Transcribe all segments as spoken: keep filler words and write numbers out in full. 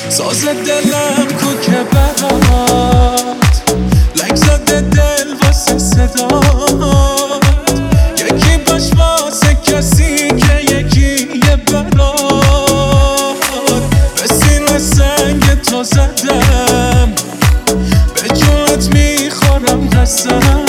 ساز دلم کو که برات لک زده دل واسه صدات یکی باش واسه کسی که یکی یه برات به سینه سنگ تو زدم به جونت میخورم قسم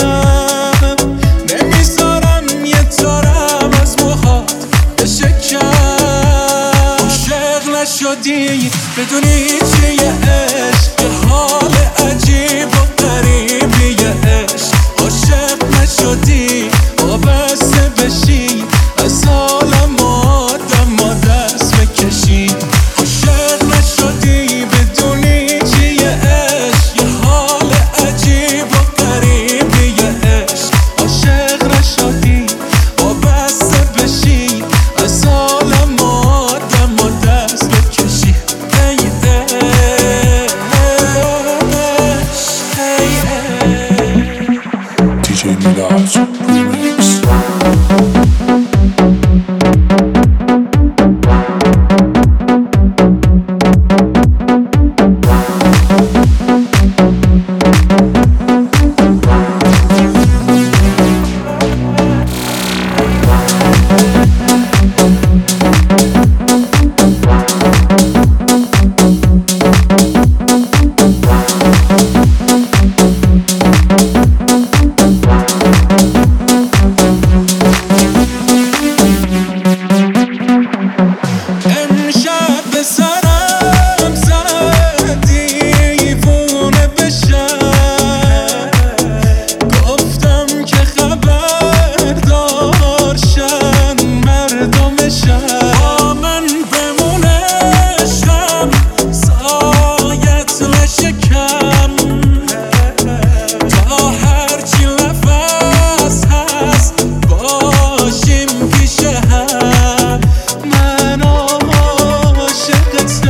نمیذارم یه تارم از موهات بشکم عاشق نشدی بدونی چیه عشق یه حال عجیب و غریبیه عشق عاشق نشدی وابسته بشی از حالم آدم ما دست بکشی عاشق نشدی بدونی چیه عشق یه حال عجیب و غریبیه عشق عاشق نشدی وابسته بشی از حالم آدم ما دست بکشی دی جی میراج ریمیکس.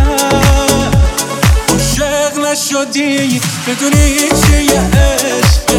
شدی بدونی چیه عشق